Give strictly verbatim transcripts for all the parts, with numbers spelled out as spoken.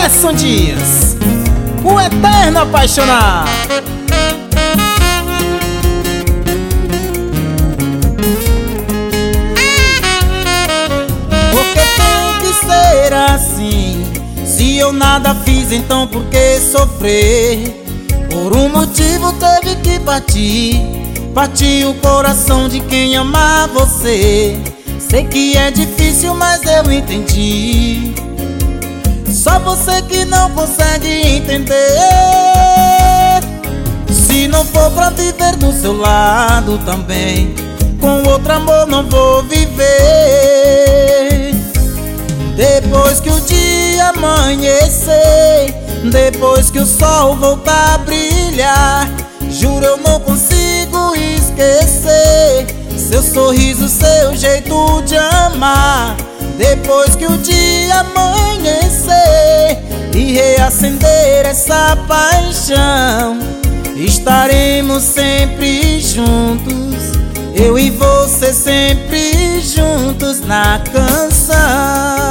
Gerson Dias, o eterno apaixonado. Porque tem que ser assim. Se eu nada fiz, então por que sofrer? Por um motivo teve que partir. Partiu o coração de quem ama você. Sei que é difícil, mas eu entendi. Só você que não consegue entender. Se não for pra viver do seu lado também, com outro amor não vou viver. Depois que o dia amanhecer, depois que o sol voltar a brilhar, juro eu não consigo esquecer seu sorriso, seu jeito de amar. Depois que o dia amanhecer e reacender essa paixão, estaremos sempre juntos, eu e você sempre juntos na canção.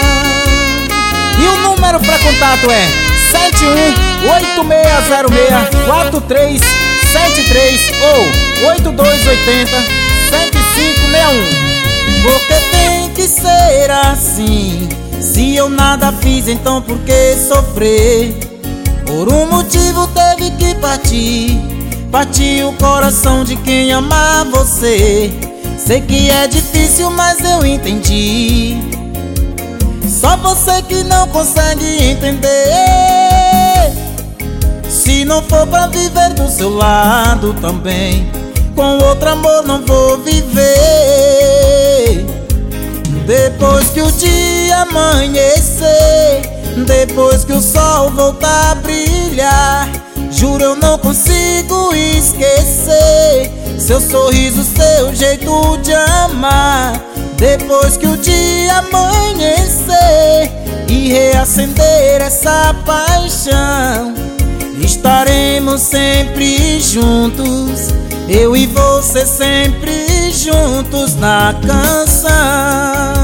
E o número para contato é sete um oito seis zero seis quatro três sete três ou oito dois oito zero sete cinco seis um. Porque tem que ser assim. Se eu nada fiz, então por que sofrer? Por um motivo teve que partir. Partiu o coração de quem ama você. Sei que é difícil, mas eu entendi. Só você que não consegue entender. Se não for pra viver do seu lado também, com outro amor não vou viver. Depois que o dia amanhecer, depois que o sol voltar a brilhar, juro eu não consigo esquecer seu sorriso, seu jeito de amar. Depois que o dia amanhecer e reacender essa paixão, estaremos sempre juntos, eu e você sempre juntos na canção.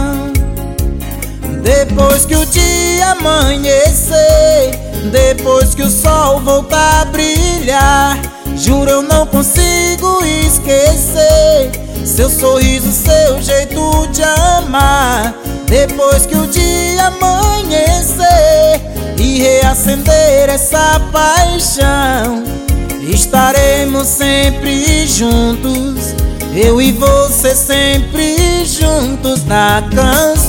Depois que o dia amanhecer, depois que o sol voltar a brilhar, juro eu não consigo esquecer seu sorriso, seu jeito de amar. Depois que o dia amanhecer e reacender essa paixão, estaremos sempre juntos, eu e você sempre juntos na canção.